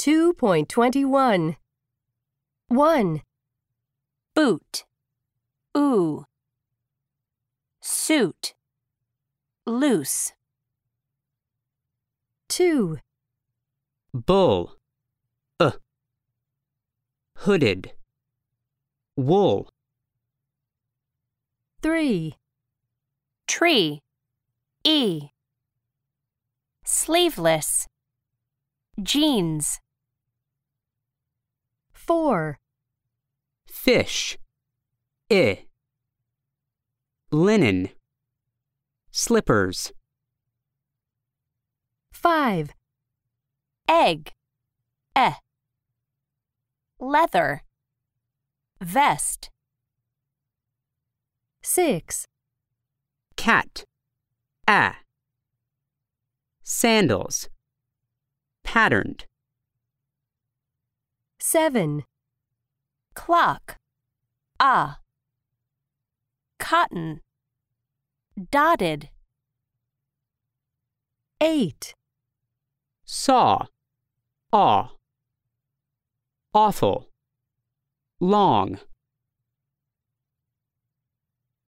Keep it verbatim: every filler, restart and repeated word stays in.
two point two one. one. Boot, ooh. Suit, loose. two. Bull, uh. Hooded, wool. three. Tree, e. Sleeveless, jeans. four. Fish, I. Linen, slippers. five. Egg, eh. Leather, vest. six. Cat, a. Sandals, patterned. seven. Clock, ah. Cotton, dotted. eight. Saw, aw. Awful, long.